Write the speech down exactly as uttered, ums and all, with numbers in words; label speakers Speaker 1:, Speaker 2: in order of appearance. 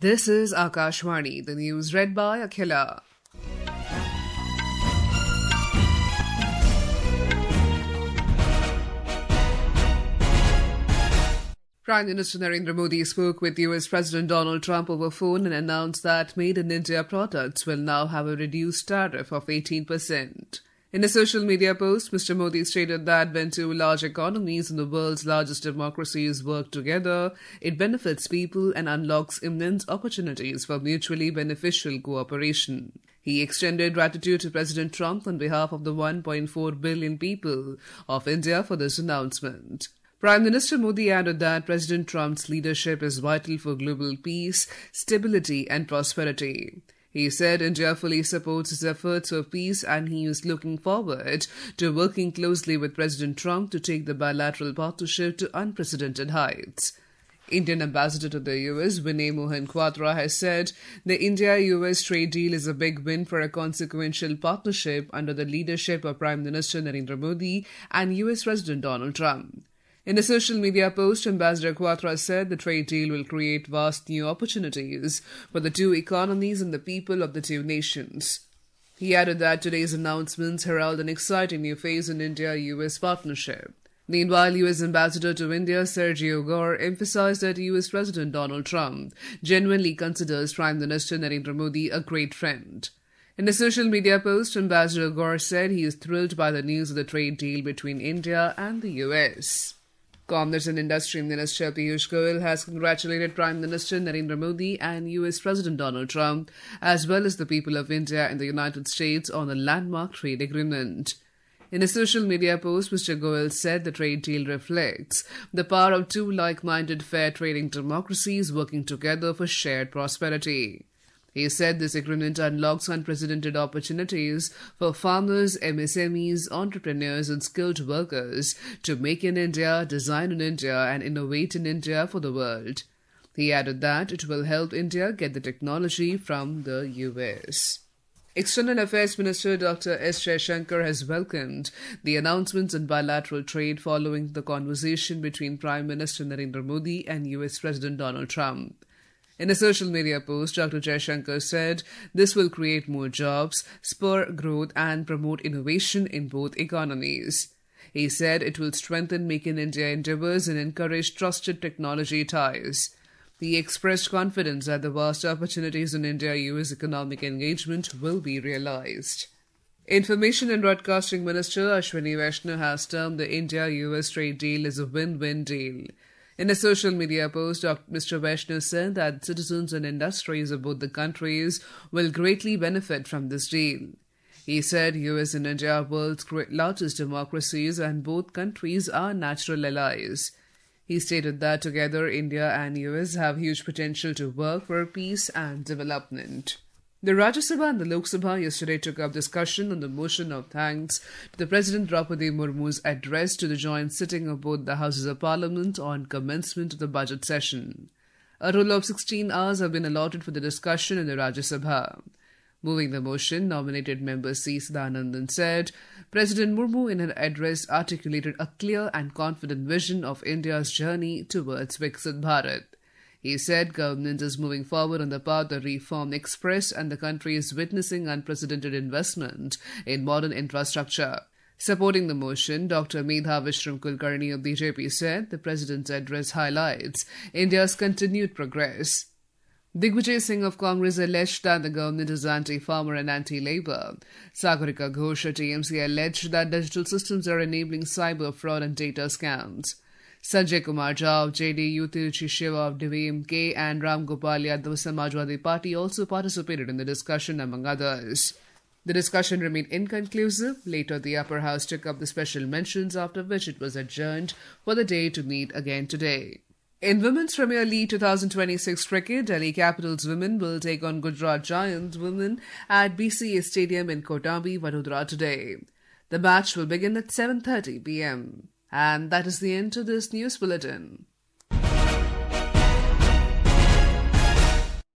Speaker 1: This is Akashvani, the news read by Akhila. Prime Minister Narendra Modi spoke with U S President Donald Trump over phone and announced that Made in India products will now have a reduced tariff of eighteen percent. In a social media post, Mister Modi stated that when two large economies in the world's largest democracies work together, it benefits people and unlocks immense opportunities for mutually beneficial cooperation. He extended gratitude to President Trump on behalf of the one point four billion people of India for this announcement. Prime Minister Modi added that President Trump's leadership is vital for global peace, stability and prosperity. He said India fully supports his efforts for peace and he is looking forward to working closely with President Trump to take the bilateral partnership to unprecedented heights. Indian ambassador to the U S, Vinay Mohan Kwatra, has said the India-U S trade deal is a big win for a consequential partnership under the leadership of Prime Minister Narendra Modi and U S President Donald Trump. In a social media post, Ambassador Kwatra said the trade deal will create vast new opportunities for the two economies and the people of the two nations. He added that today's announcements herald an exciting new phase in India-U S partnership. Meanwhile, U S Ambassador to India Sergio Gore emphasized that U S President Donald Trump genuinely considers Prime Minister Narendra Modi a great friend. In a social media post, Ambassador Gore said he is thrilled by the news of the trade deal between India and the U S. Commerce and Industry Minister Piyush Goyal has congratulated Prime Minister Narendra Modi and U S President Donald Trump, as well as the people of India and the United States, on the landmark trade agreement. In a social media post, Mister Goyal said the trade deal reflects the power of two like-minded fair trading democracies working together for shared prosperity. He said this agreement unlocks unprecedented opportunities for farmers, M S M Es, entrepreneurs and skilled workers to make in India, design in India and innovate in India for the world. He added that it will help India get the technology from the U S. External Affairs Minister Doctor S. Jaishankar has welcomed the announcements on bilateral trade following the conversation between Prime Minister Narendra Modi and U S President Donald Trump. In a social media post, Doctor Jaishankar said this will create more jobs, spur growth and promote innovation in both economies. He said it will strengthen Make in India endeavours and encourage trusted technology ties. He expressed confidence that the vast opportunities in India-U S economic engagement will be realised. Information and Broadcasting Minister Ashwini Vaishnaw has termed the India-U S trade deal as a win-win deal. In a social media post, Mister Vaishnaw said that citizens and industries of both the countries will greatly benefit from this deal. He said U S and India are world's largest democracies and both countries are natural allies. He stated that together India and U S have huge potential to work for peace and development. The Rajya Sabha and the Lok Sabha yesterday took up discussion on the motion of thanks to the President Draupadi Murmu's address to the joint sitting of both the Houses of Parliament on commencement of the budget session. A total of sixteen hours have been allotted for the discussion in the Rajya Sabha. Moving the motion, nominated member C. Sadanandan said, President Murmu in her address articulated a clear and confident vision of India's journey towards Viksit Bharat. He said government is moving forward on the path of reform expressed and the country is witnessing unprecedented investment in modern infrastructure. Supporting the motion, Doctor Medha Vishram Kulkarni of B J P said the President's address highlights India's continued progress. Digvijay Singh of Congress alleged that the government is anti-farmer and anti-labour. Sagarika Ghosh of T M C alleged that digital systems are enabling cyber fraud and data scams. Sanjay Kumar Jha of J D U, Tiruchi Shiva of D M K and Ram Gopal Yadav of Samajwadi Party also participated in the discussion, among others. The discussion remained inconclusive. Later, the upper house took up the special mentions, after which it was adjourned for the day to meet again today. In Women's Premier League twenty twenty-six cricket, Delhi Capitals women will take on Gujarat Giants women at B C A Stadium in Kotambi, Vadodara today. The match will begin at seven thirty p m And that is the end of this news bulletin.